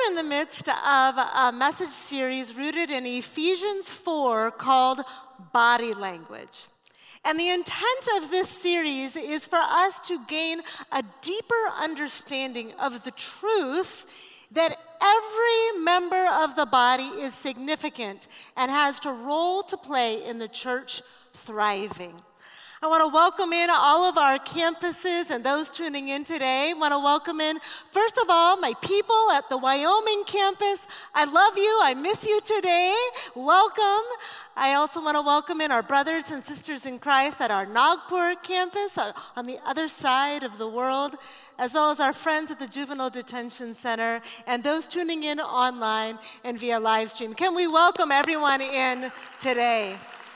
in the midst of a message series rooted in Ephesians 4 called Body Language. And the intent of this series is for us to gain a deeper understanding of the truth that every member of the body is significant and has a role to play in the church thriving. I want to welcome in all of our campuses and those tuning in today. I want to welcome in, first of all, my people at the Wyoming campus. I love you. I miss you today. Welcome. I also want to welcome in our brothers and sisters in Christ at our Nagpur campus on the other side of the world, as well as our friends at the Juvenile Detention Center and those tuning in online and via live stream. Can we welcome everyone in today?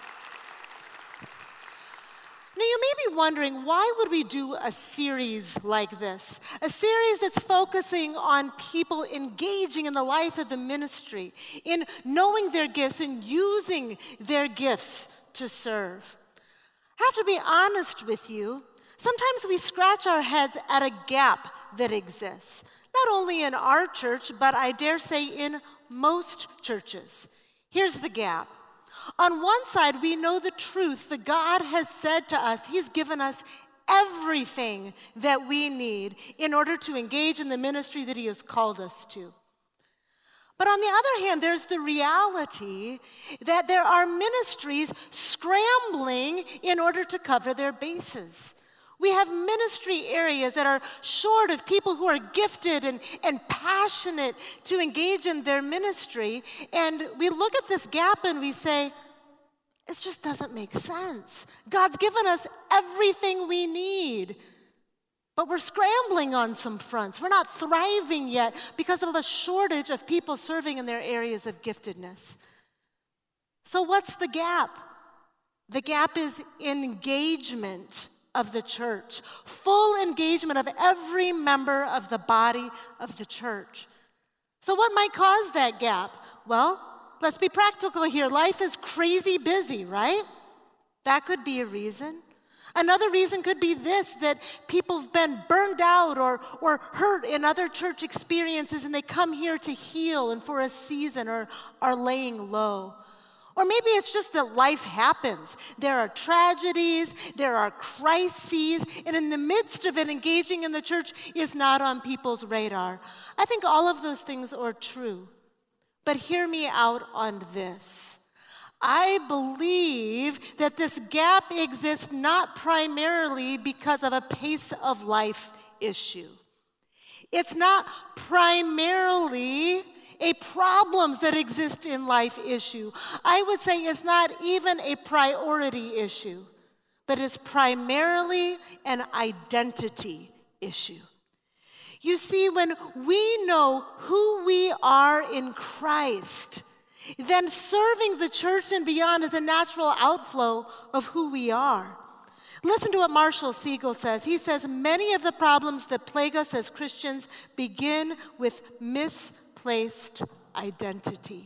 Now, you may be wondering, why would we do a series like this? A series that's focusing on people engaging in the life of the ministry, in knowing their gifts and using their gifts to serve. I have to be honest with you, sometimes we scratch our heads at a gap that exists, not only in our church, but I dare say in most churches. Here's the gap. On one side, we know the truth that God has said to us. He's given us everything that we need in order to engage in the ministry that He has called us to. But on the other hand, there's the reality that there are ministries scrambling in order to cover their bases. We have ministry areas that are short of people who are gifted and passionate to engage in their ministry. And we look at this gap and we say, it just doesn't make sense. God's given us everything we need, but we're scrambling on some fronts. We're not thriving yet because of a shortage of people serving in their areas of giftedness. So what's the gap? The gap is engagement of the church, full engagement of every member of the body of the church. So what might cause that gap? Well, let's be practical here. Life is crazy busy, right? That could be a reason. Another reason could be this, that people have been burned out or hurt in other church experiences and they come here to heal and for a season or are laying low. Or maybe it's just that life happens. There are tragedies, there are crises, and in the midst of it, engaging in the church is not on people's radar. I think all of those things are true. But hear me out on this. I believe that this gap exists not primarily because of a pace of life issue. It's not primarily a problems that exist in life issue. I would say it's not even a priority issue, but it's primarily an identity issue. You see, when we know who we are in Christ, then serving the church and beyond is a natural outflow of who we are. Listen to what Marshall Siegel says. He says, many of the problems that plague us as Christians begin with misplaced identity.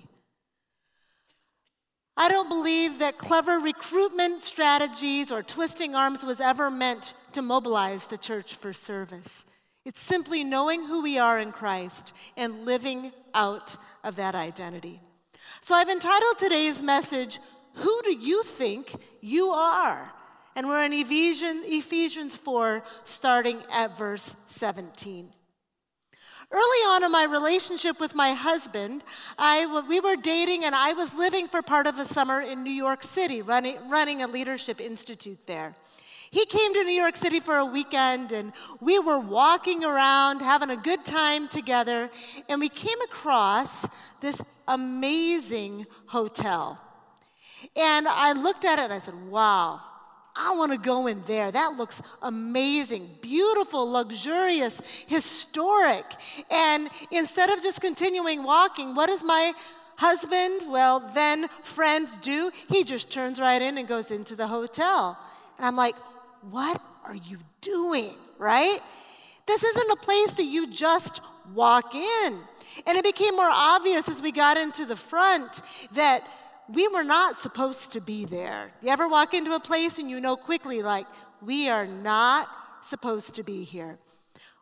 I don't believe that clever recruitment strategies or twisting arms was ever meant to mobilize the church for service. It's simply knowing who we are in Christ and living out of that identity. So I've entitled today's message, Who Do You Think You Are? And we're in Ephesians 4, starting at verse 17. Early on in my relationship with my husband, we were dating and I was living for part of a summer in New York City, running a leadership institute there. He came to New York City for a weekend and we were walking around, having a good time together, and we came across this amazing hotel. And I looked at it and I said, wow, I want to go in there. That looks amazing, beautiful, luxurious, historic. And instead of just continuing walking, what does my husband, then friend do? He just turns right in and goes into the hotel. And I'm like, what are you doing, right? This isn't a place that you just walk in. And it became more obvious as we got into the front that we were not supposed to be there. You ever walk into a place and you know quickly, like, we are not supposed to be here?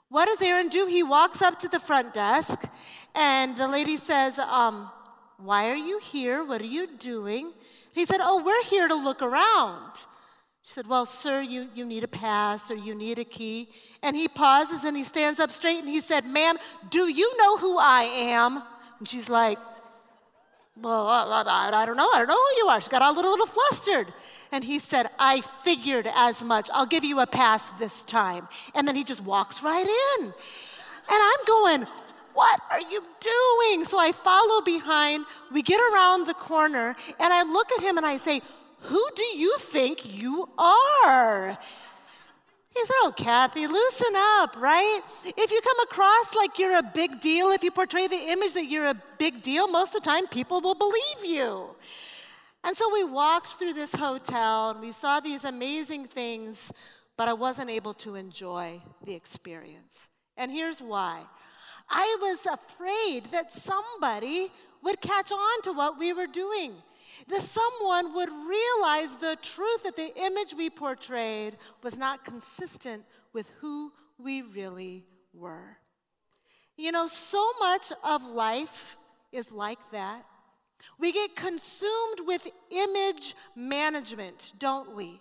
What does Aaron do? He walks up to the front desk, and the lady says, why are you here? What are you doing? He said, oh, we're here to look around. She said, well, sir, you need a pass or you need a key. And he pauses and he stands up straight and he said, ma'am, do you know who I am? And she's like, well, I don't know. I don't know who you are. She got all a little flustered. And he said, I figured as much. I'll give you a pass this time. And then he just walks right in. And I'm going, what are you doing? So I follow behind. We get around the corner, and I look at him and I say, who do you think you are? He said, oh, Kathy, loosen up, right? If you come across like you're a big deal, if you portray the image that you're a big deal, most of the time people will believe you. And so we walked through this hotel, and we saw these amazing things, but I wasn't able to enjoy the experience. And here's why. I was afraid that somebody would catch on to what we were doing, that someone would realize the truth that the image we portrayed was not consistent with who we really were. You know, so much of life is like that. We get consumed with image management, don't we?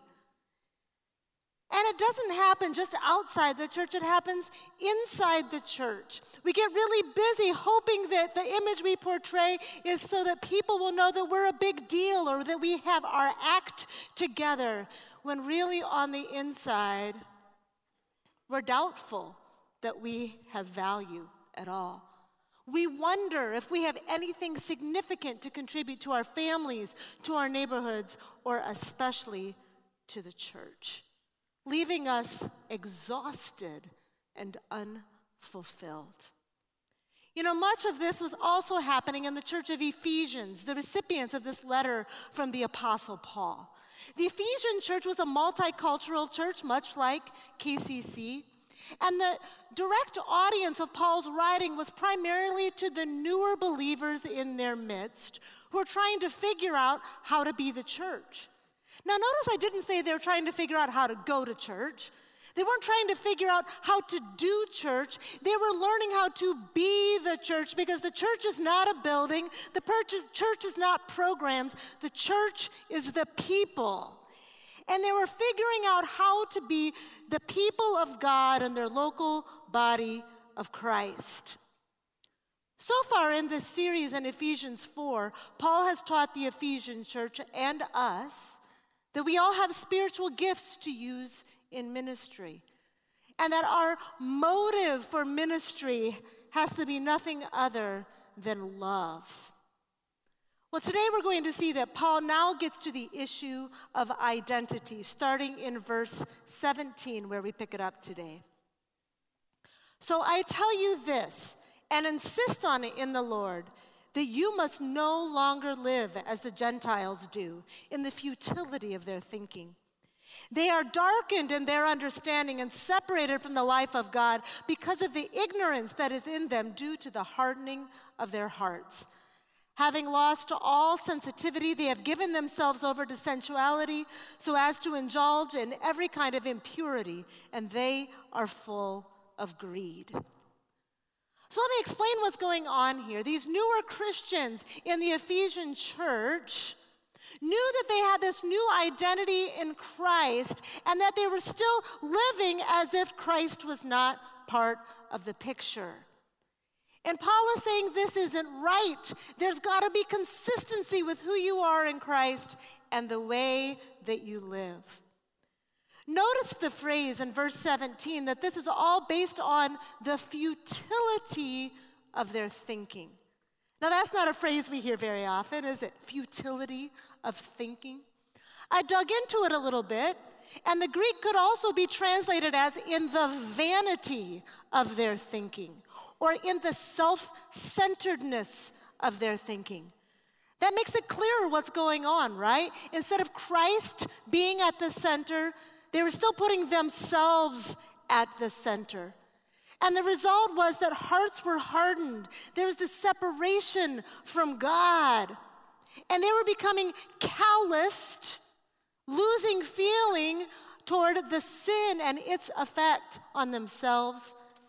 And it doesn't happen just outside the church, it happens inside the church. We get really busy hoping that the image we portray is so that people will know that we're a big deal or that we have our act together, when really on the inside, we're doubtful that we have value at all. We wonder if we have anything significant to contribute to our families, to our neighborhoods, or especially to the church, leaving us exhausted and unfulfilled. You know, much of this was also happening in the church of Ephesians, the recipients of this letter from the Apostle Paul. The Ephesian church was a multicultural church, much like KCC. And the direct audience of Paul's writing was primarily to the newer believers in their midst who were trying to figure out how to be the church. Now, notice I didn't say they were trying to figure out how to go to church. They weren't trying to figure out how to do church. They were learning how to be the church, because the church is not a building. The church is not programs. The church is the people. And they were figuring out how to be the people of God in their local body of Christ. So far in this series in Ephesians 4, Paul has taught the Ephesian church and us that we all have spiritual gifts to use in ministry, and that our motive for ministry has to be nothing other than love. Well, today we're going to see that Paul now gets to the issue of identity, starting in verse 17, where we pick it up today. So I tell you this, and insist on it in the Lord, that you must no longer live as the Gentiles do, in the futility of their thinking. They are darkened in their understanding and separated from the life of God because of the ignorance that is in them due to the hardening of their hearts. Having lost all sensitivity, they have given themselves over to sensuality so as to indulge in every kind of impurity, and they are full of greed. So let me explain what's going on here. These newer Christians in the Ephesian church knew that they had this new identity in Christ, and that they were still living as if Christ was not part of the picture. And Paul is saying this isn't right. There's got to be consistency with who you are in Christ and the way that you live. Notice the phrase in verse 17 that this is all based on the futility of their thinking. Now, that's not a phrase we hear very often, is it? Futility of thinking. I dug into it a little bit, and the Greek could also be translated as in the vanity of their thinking, or in the self-centeredness of their thinking. That makes it clearer what's going on, right? Instead of Christ being at the center, they were still putting themselves at the center. And the result was that hearts were hardened. There was this separation from God. And they were becoming calloused, losing feeling toward the sin and its effect on themselves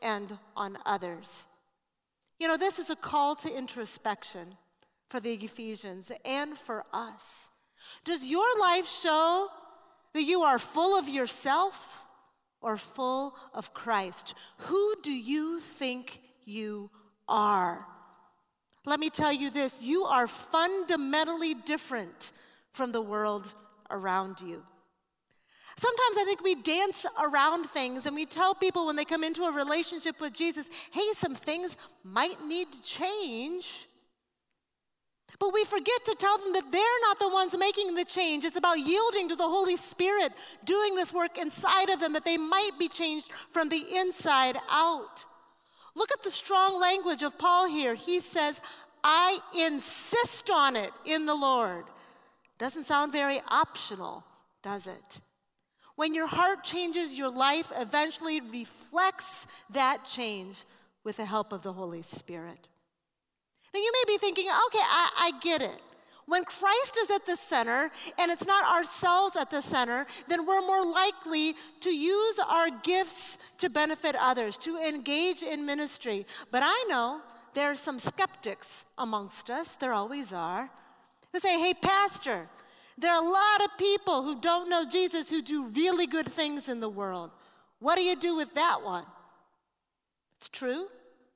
and on others. You know, this is a call to introspection for the Ephesians and for us. Does your life show that you are full of yourself or full of Christ? Who do you think you are? Let me tell you this, you are fundamentally different from the world around you. Sometimes I think we dance around things and we tell people when they come into a relationship with Jesus, hey, some things might need to change. But we forget to tell them that they're not the ones making the change. It's about yielding to the Holy Spirit, doing this work inside of them, that they might be changed from the inside out. Look at the strong language of Paul here. He says, I insist on it in the Lord. Doesn't sound very optional, does it? When your heart changes, your life eventually reflects that change with the help of the Holy Spirit. Now you may be thinking, okay, I get it. When Christ is at the center and it's not ourselves at the center, then we're more likely to use our gifts to benefit others, to engage in ministry. But I know there are some skeptics amongst us, there always are, who say, hey, Pastor, there are a lot of people who don't know Jesus who do really good things in the world. What do you do with that one? It's true.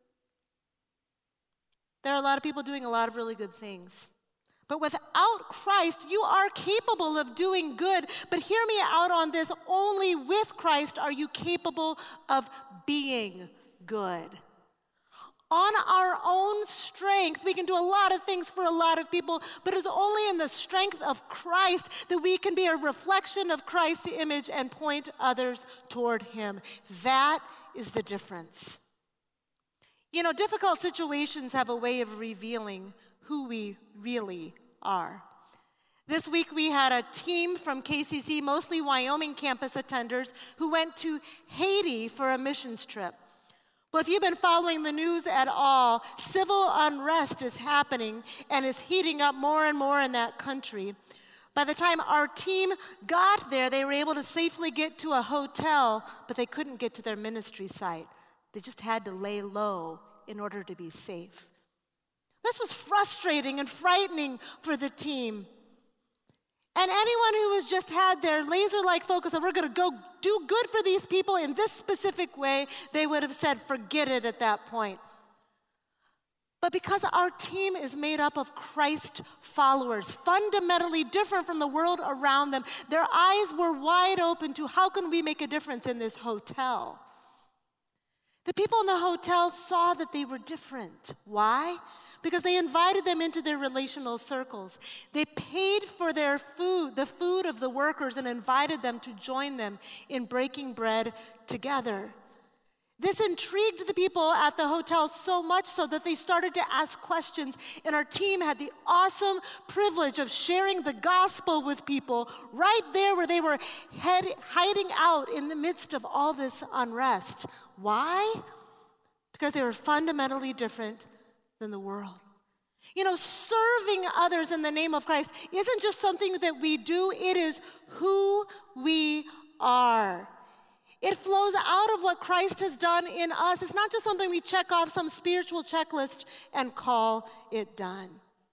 There are a lot of people doing a lot of really good things. But without Christ, you are capable of doing good. But hear me out on this. Only with Christ are you capable of being good. On our own strength, we can do a lot of things for a lot of people, but it's only in the strength of Christ that we can be a reflection of Christ's image and point others toward him. That is the difference. You know, difficult situations have a way of revealing who we really are. This week we had a team from KCC, mostly Wyoming campus attenders, who went to Haiti for a missions trip. Well, if you've been following the news at all, civil unrest is happening and is heating up more and more in that country. By the time our team got there, they were able to safely get to a hotel, but they couldn't get to their ministry site. They just had to lay low in order to be safe. This was frustrating and frightening for the team. And anyone who has just had their laser-like focus on we're going to go do good for these people in this specific way, they would have said, forget it at that point. But because our team is made up of Christ followers, fundamentally different from the world around them, their eyes were wide open to how can we make a difference in this hotel? The people in the hotel saw that they were different. Why? Because they invited them into their relational circles. They paid for their food, the food of the workers, and invited them to join them in breaking bread together. This intrigued the people at the hotel so much so that they started to ask questions, and our team had the awesome privilege of sharing the gospel with people right there where they were hiding out in the midst of all this unrest. Why? Because they were fundamentally different than the world. You know, serving others in the name of Christ isn't just something that we do, it is who we are. It flows out of what Christ has done in us. It's not just something we check off some spiritual checklist and call it done.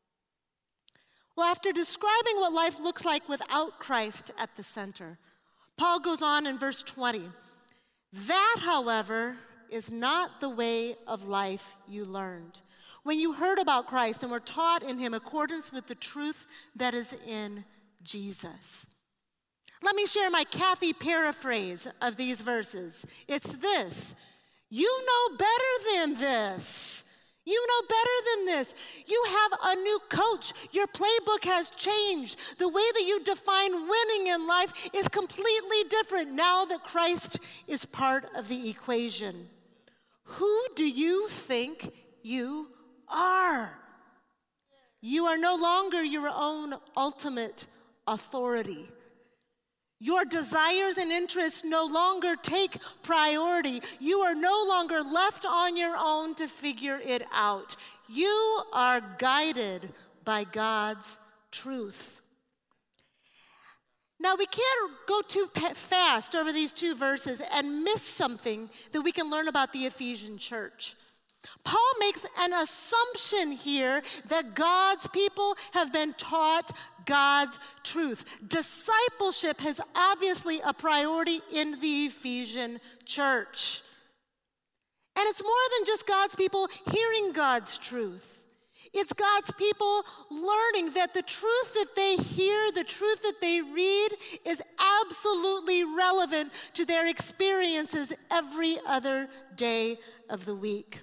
Well, after describing what life looks like without Christ at the center, Paul goes on in verse 20. That, however, is not the way of life you learned when you heard about Christ and were taught in him accordance with the truth that is in Jesus. Let me share my Kathy paraphrase of these verses. It's this: you know better than this. You know better than this. You have a new coach. Your playbook has changed. The way that you define winning in life is completely different now that Christ is part of the equation. Who do you think you are? You are no longer your own ultimate authority. Your desires and interests no longer take priority. You are no longer left on your own to figure it out. You are guided by God's truth. Now, we can't go too fast over these two verses and miss something that we can learn about the Ephesian church. Paul makes an assumption here that God's people have been taught God's truth. Discipleship is obviously a priority in the Ephesian church. And it's more than just God's people hearing God's truth. It's God's people learning that the truth that they hear, the truth that they read, is absolutely relevant to their experiences every other day of the week.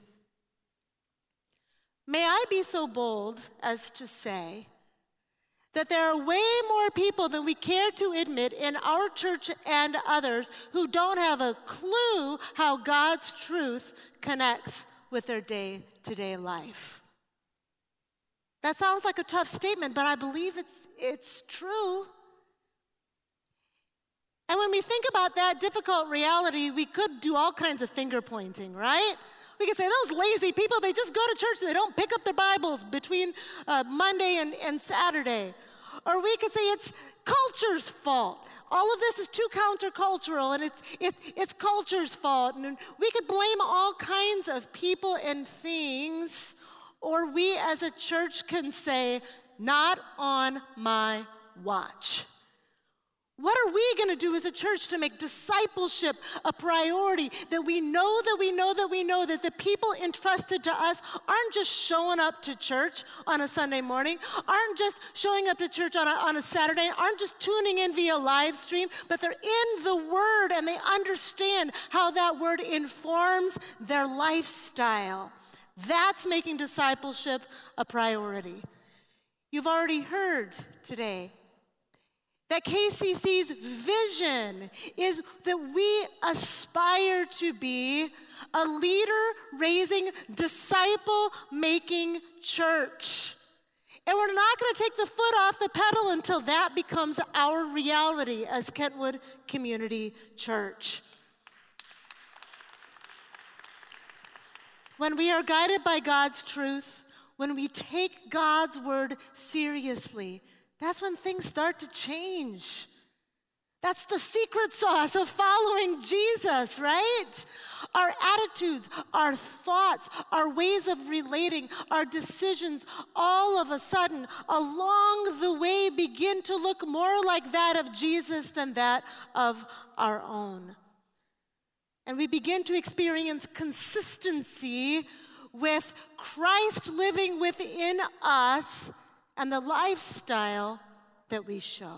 May I be so bold as to say that there are way more people than we care to admit in our church and others who don't have a clue how God's truth connects with their day-to-day life. That sounds like a tough statement, but I believe it's true. And when we think about that difficult reality, we could do all kinds of finger pointing, right? We could say, those lazy people, they just go to church and they don't pick up their Bibles between Monday and Saturday. Or we could say it's culture's fault. All of this is too countercultural, and it's culture's fault. And we could blame all kinds of people and things. Or we as a church can say, not on my watch. What are we going to do as a church to make discipleship a priority? That we know that the people entrusted to us aren't just showing up to church on a Sunday morning, aren't just showing up to church on a Saturday, aren't just tuning in via live stream, but they're in the Word and they understand how that Word informs their lifestyle. That's making discipleship a priority. You've already heard today that KCC's vision is that we aspire to be a leader-raising, disciple-making church. And we're not going to take the foot off the pedal until that becomes our reality as Kentwood Community Church. When we are guided by God's truth, when we take God's word seriously, that's when things start to change. That's the secret sauce of following Jesus, right? Our attitudes, our thoughts, our ways of relating, our decisions, all of a sudden, along the way, begin to look more like that of Jesus than that of our own. And we begin to experience consistency with Christ living within us and the lifestyle that we show.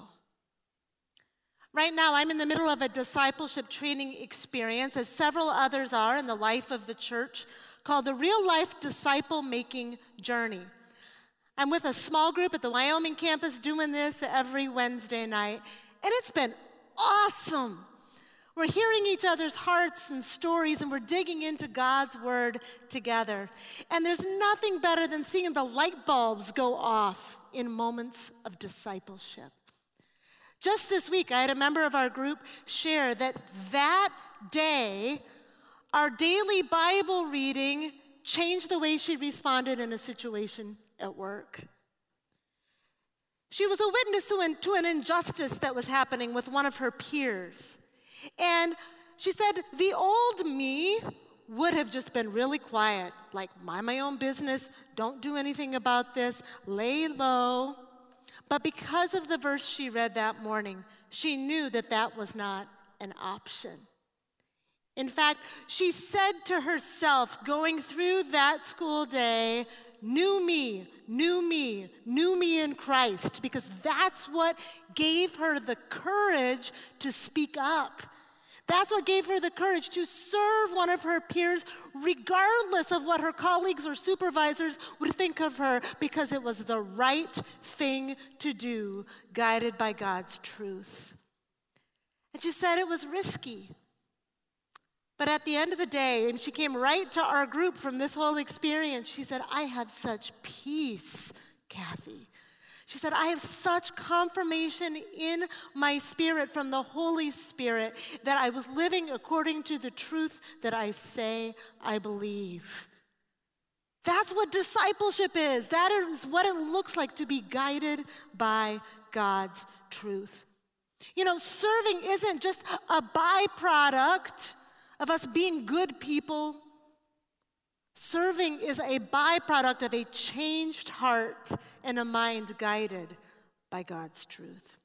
Right now, I'm in the middle of a discipleship training experience, as several others are in the life of the church, called the Real Life Disciple Making Journey. I'm with a small group at the Wyoming campus doing this every Wednesday night, and it's been awesome. We're hearing each other's hearts and stories, and we're digging into God's word together. And there's nothing better than seeing the light bulbs go off in moments of discipleship. Just this week, I had a member of our group share that day, our daily Bible reading changed the way she responded in a situation at work. She was a witness to an injustice that was happening with one of her peers. And she said, the old me would have just been really quiet, like, mind my own business, don't do anything about this, lay low. But because of the verse she read that morning, she knew that that was not an option. In fact, she said to herself, going through that school day, new me in Christ, because that's what gave her the courage to speak up. That's what gave her the courage to serve one of her peers, regardless of what her colleagues or supervisors would think of her, because it was the right thing to do, guided by God's truth. And she said it was risky. But at the end of the day, and she came right to our group from this whole experience, she said, I have such peace, Kathy. She said, I have such confirmation in my spirit from the Holy Spirit that I was living according to the truth that I say I believe. That's what discipleship is. That is what it looks like to be guided by God's truth. You know, serving isn't just a byproduct of us being good people. Serving is a byproduct of a changed heart and a mind guided by God's truth.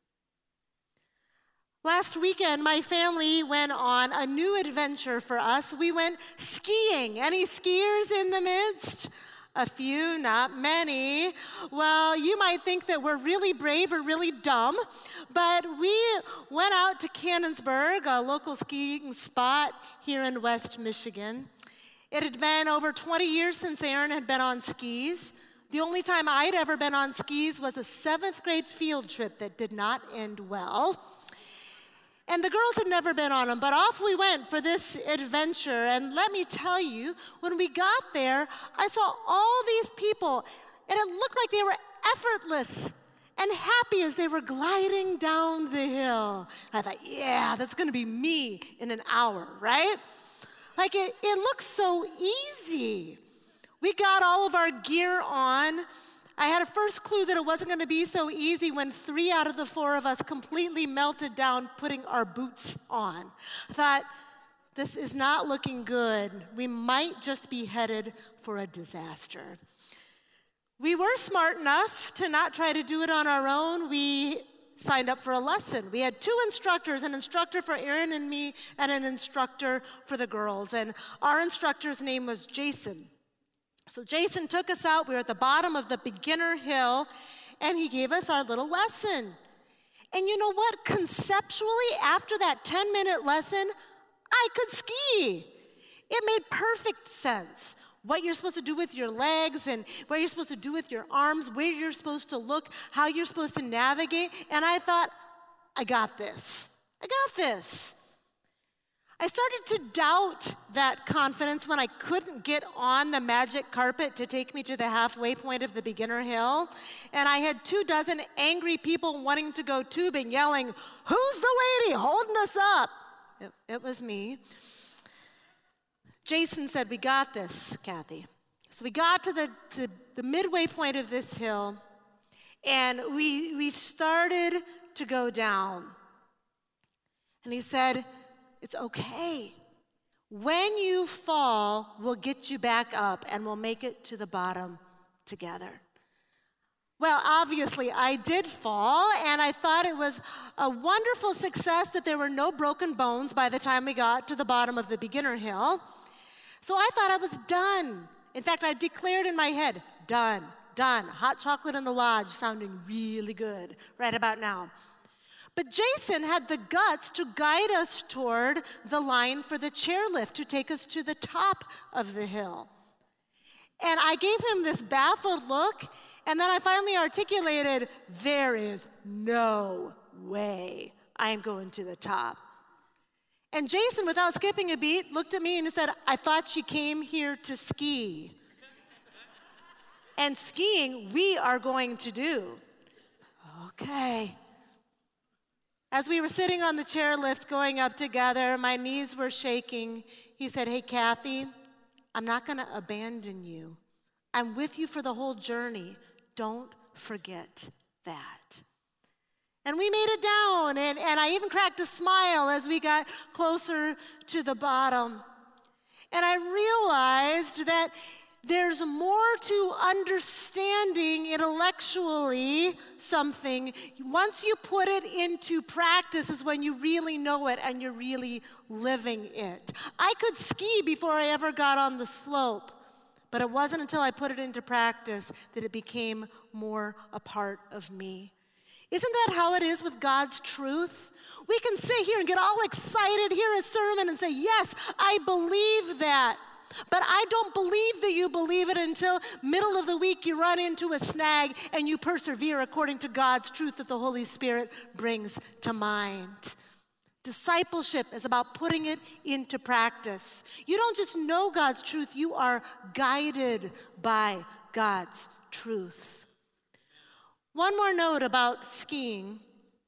Last weekend, my family went on a new adventure for us. We went skiing. Any skiers in the midst? A few, not many. Well, you might think that we're really brave or really dumb, but we went out to Cannonsburg, a local skiing spot here in West Michigan. It had been over 20 years since Aaron had been on skis. The only time I'd ever been on skis was a 7th grade field trip that did not end well. And the girls had never been on them, but off we went for this adventure. And let me tell you, when we got there, I saw all these people, and it looked like they were effortless and happy as they were gliding down the hill. I thought, yeah, that's gonna be me in an hour, right? Like it looks so easy. We got all of our gear on. I had a first clue that it wasn't going to be so easy when 3 out of the 4 of us completely melted down putting our boots on. I thought, this is not looking good. We might just be headed for a disaster. We were smart enough to not try to do it on our own. We signed up for a lesson. We had 2 instructors, an instructor for Aaron and me, and an instructor for the girls. And our instructor's name was Jason. So Jason took us out. We were at the bottom of the beginner hill, and he gave us our little lesson. And you know what? Conceptually, after that 10-minute lesson, I could ski. It made perfect sense. What you're supposed to do with your legs and what you're supposed to do with your arms, where you're supposed to look, how you're supposed to navigate. And I thought, I got this. I got this. I started to doubt that confidence when I couldn't get on the magic carpet to take me to the halfway point of the beginner hill. And I had 24 angry people wanting to go tubing, yelling, "Who's the lady holding us up?" It was me. Jason said, "We got this, Kathy." So we got to the midway point of this hill, and we started to go down. And he said, "It's okay. When you fall, we'll get you back up and we'll make it to the bottom together." Well, obviously, I did fall, and I thought it was a wonderful success that there were no broken bones by the time we got to the bottom of the beginner hill. So I thought I was done. In fact, I declared in my head, done. Hot chocolate in the lodge sounding really good right about now. But Jason had the guts to guide us toward the line for the chairlift to take us to the top of the hill. And I gave him this baffled look, and then I finally articulated, "There is no way I am going to the top." And Jason, without skipping a beat, looked at me and said, "I thought you came here to ski. And skiing we are going to do." Okay. As we were sitting on the chairlift going up together, my knees were shaking. He said, "Hey, Kathy, I'm not going to abandon you. I'm with you for the whole journey. Don't forget that." And we made it down, and I even cracked a smile as we got closer to the bottom. And I realized that there's more to understanding intellectually something. Once you put it into practice is when you really know it and you're really living it. I could ski before I ever got on the slope, but it wasn't until I put it into practice that it became more a part of me. Isn't that how it is with God's truth? We can sit here and get all excited, hear a sermon, and say, "Yes, I believe that." But I don't believe that you believe it until middle of the week you run into a snag and you persevere according to God's truth that the Holy Spirit brings to mind. Discipleship is about putting it into practice. You don't just know God's truth, you are guided by God's truth. One more note about skiing.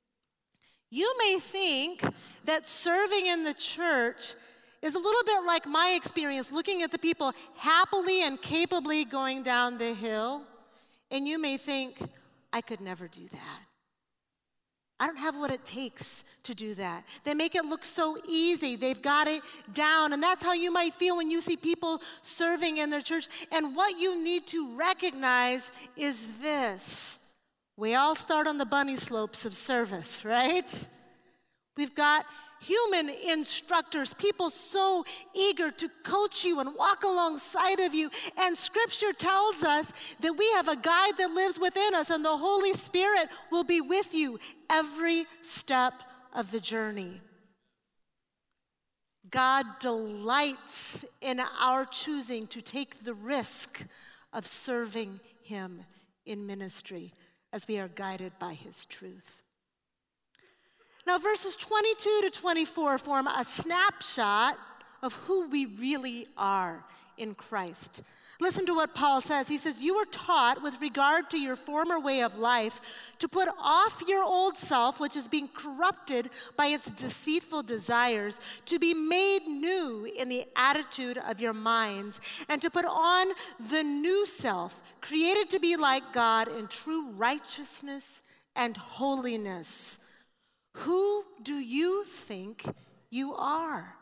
You may think that serving in the church is a little bit like my experience looking at the people happily and capably going down the hill, and you may think, "I could never do that. I don't have what it takes to do that. They make it look so easy. They've got it down. And that's how you might feel when you see people serving in their church. And what you need to recognize is this. We all start on the bunny slopes of service, right? We've got human instructors, people so eager to coach you and walk alongside of you. And Scripture tells us that we have a guide that lives within us, and the Holy Spirit will be with you every step of the journey. God delights in our choosing to take the risk of serving Him in ministry as we are guided by His truth. Now, verses 22 to 24 form a snapshot of who we really are in Christ. Listen to what Paul says. He says, "You were taught with regard to your former way of life to put off your old self, which is being corrupted by its deceitful desires, to be made new in the attitude of your minds, and to put on the new self, created to be like God in true righteousness and holiness." Who do you think you are?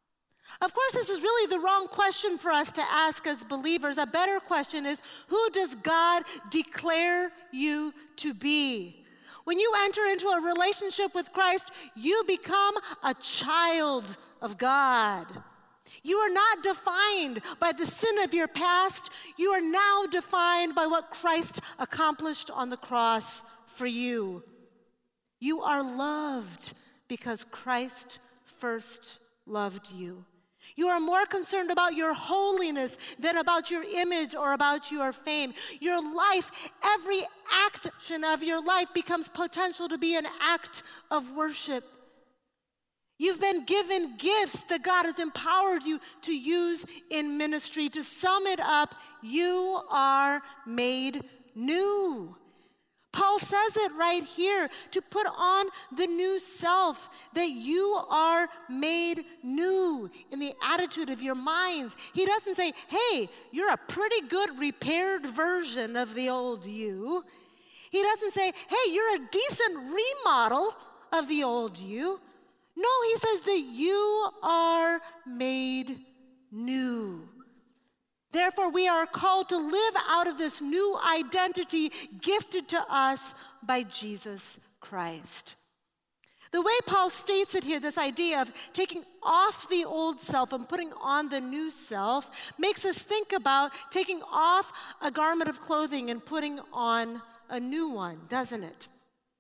Of course, this is really the wrong question for us to ask as believers. A better question is, who does God declare you to be? When you enter into a relationship with Christ, you become a child of God. You are not defined by the sin of your past. You are now defined by what Christ accomplished on the cross for you. You are loved because Christ first loved you. You are more concerned about your holiness than about your image or about your fame. Your life, every action of your life becomes potential to be an act of worship. You've been given gifts that God has empowered you to use in ministry. To sum it up, you are made new. Paul says it right here, to put on the new self, that you are made new in the attitude of your minds. He doesn't say, hey, you're a pretty good repaired version of the old you. He doesn't say, hey, you're a decent remodel of the old you. No, he says that you are made new. Therefore, we are called to live out of this new identity gifted to us by Jesus Christ. The way Paul states it here, this idea of taking off the old self and putting on the new self, makes us think about taking off a garment of clothing and putting on a new one, doesn't it?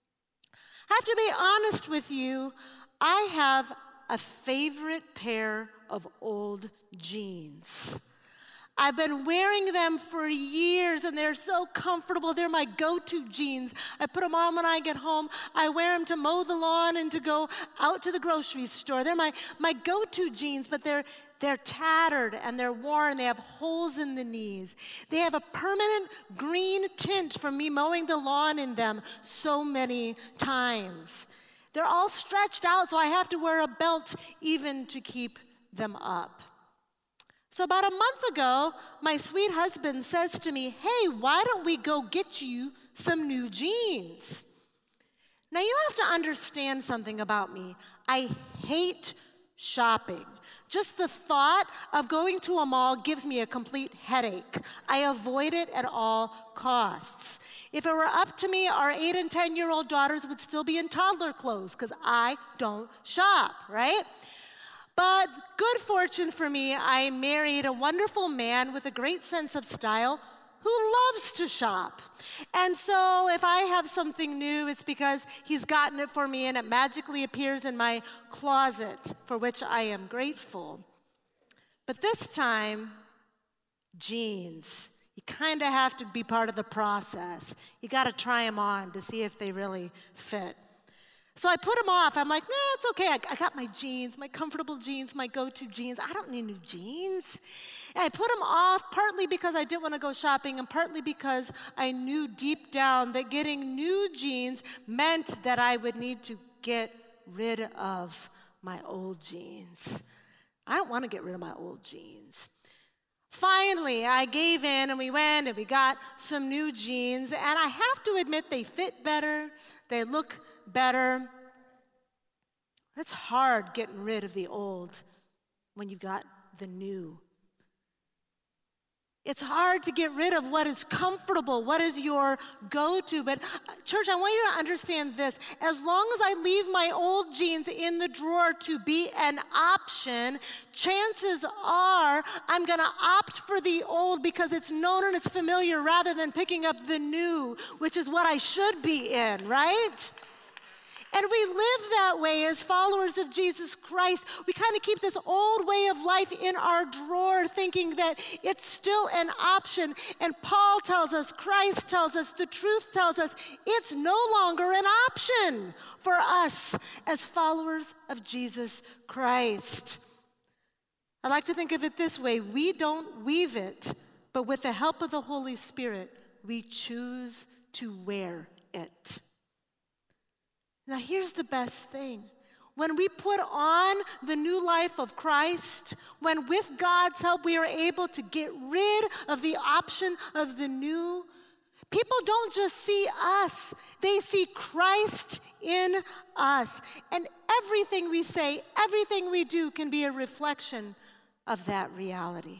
I have to be honest with you, I have a favorite pair of old jeans. I've been wearing them for years, and they're so comfortable. They're my go-to jeans. I put them on when I get home. I wear them to mow the lawn and to go out to the grocery store. They're my go-to jeans, but they're tattered and they're worn. They have holes in the knees. They have a permanent green tint from me mowing the lawn in them so many times. They're all stretched out, so I have to wear a belt even to keep them up. So about a month ago, my sweet husband says to me, hey, why don't we go get you some new jeans? Now you have to understand something about me. I hate shopping. Just the thought of going to a mall gives me a complete headache. I avoid it at all costs. If it were up to me, our 8 and 10-year-old daughters would still be in toddler clothes because I don't shop, right? But good fortune for me, I married a wonderful man with a great sense of style who loves to shop. And so if I have something new, it's because he's gotten it for me and it magically appears in my closet, for which I am grateful. But this time, jeans. You kind of have to be part of the process. You got to try them on to see if they really fit. So I put them off. I'm like, nah, it's okay. I got my jeans, my comfortable jeans, my go-to jeans. I don't need new jeans. And I put them off partly because I didn't want to go shopping and partly because I knew deep down that getting new jeans meant that I would need to get rid of my old jeans. I don't want to get rid of my old jeans. Finally, I gave in and we went and we got some new jeans. And I have to admit, they fit better. They look better. It's hard getting rid of the old when you've got the new. It's hard to get rid of what is comfortable, what is your go-to. But church, I want you to understand this. As long as I leave my old jeans in the drawer to be an option, chances are I'm going to opt for the old because it's known and it's familiar rather than picking up the new, which is what I should be in, right? And we live that way as followers of Jesus Christ. We kind of keep this old way of life in our drawer thinking that it's still an option. And Paul tells us, Christ tells us, the truth tells us it's no longer an option for us as followers of Jesus Christ. I like to think of it this way. We don't weave it, but with the help of the Holy Spirit, we choose to wear it. Now, here's the best thing. When we put on the new life of Christ, when with God's help we are able to get rid of the option of the new, people don't just see us, they see Christ in us. And everything we say, everything we do can be a reflection of that reality.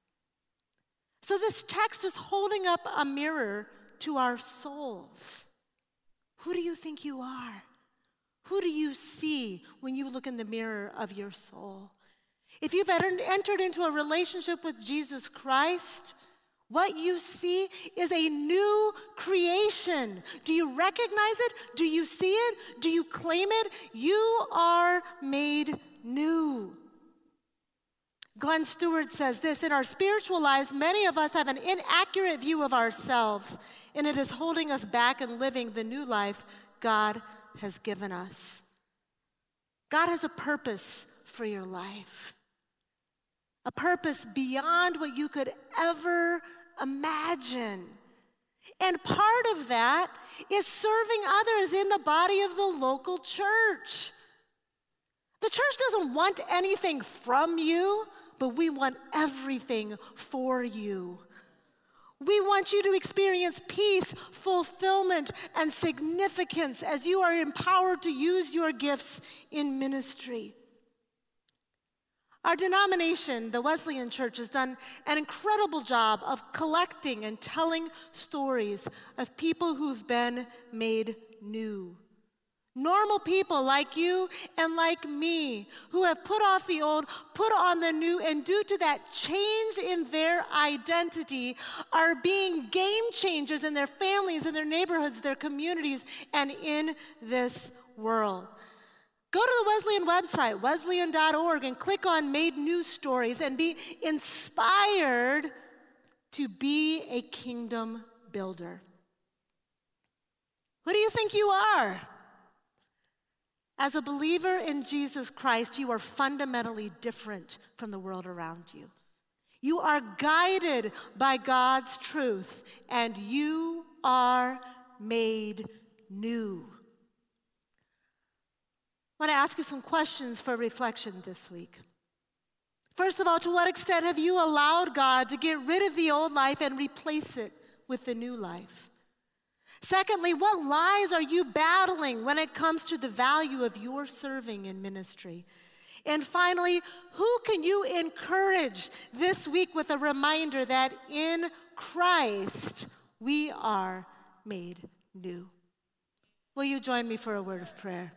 So this text is holding up a mirror to our souls. Who do you think you are? Who do you see when you look in the mirror of your soul? If you've entered into a relationship with Jesus Christ, what you see is a new creation. Do you recognize it? Do you see it? Do you claim it? You are made new. Glenn Stewart says this, in our spiritual lives, many of us have an inaccurate view of ourselves, and it is holding us back in living the new life God has given us. God has a purpose for your life, a purpose beyond what you could ever imagine. And part of that is serving others in the body of the local church. The church doesn't want anything from you, but we want everything for you. We want you to experience peace, fulfillment, and significance as you are empowered to use your gifts in ministry. Our denomination, the Wesleyan Church, has done an incredible job of collecting and telling stories of people who've been made new. Normal people like you and like me who have put off the old, put on the new, and due to that change in their identity are being game changers in their families, in their neighborhoods, their communities, and in this world. Go to the Wesleyan website, wesleyan.org, and click on Made New Stories and be inspired to be a kingdom builder. Who do you think you are? As a believer in Jesus Christ, you are fundamentally different from the world around you. You are guided by God's truth, and you are made new. I want to ask you some questions for reflection this week. First of all, to what extent have you allowed God to get rid of the old life and replace it with the new life? Secondly, what lies are you battling when it comes to the value of your serving in ministry? And finally, who can you encourage this week with a reminder that in Christ we are made new? Will you join me for a word of prayer?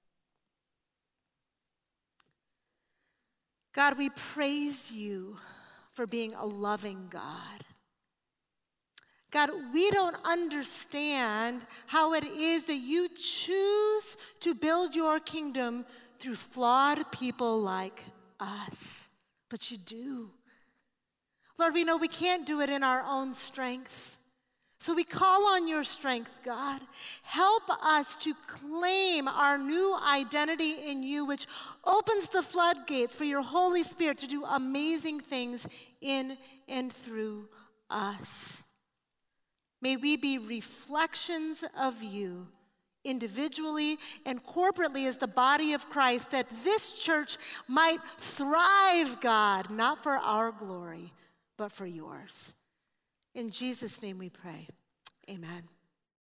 God, we praise you for being a loving God. God, we don't understand how it is that you choose to build your kingdom through flawed people like us, but you do. Lord, we know we can't do it in our own strength, so we call on your strength, God. Help us to claim our new identity in you, which opens the floodgates for your Holy Spirit to do amazing things in and through us. May we be reflections of you individually and corporately as the body of Christ, that this church might thrive, God, not for our glory, but for yours. In Jesus' name we pray. Amen.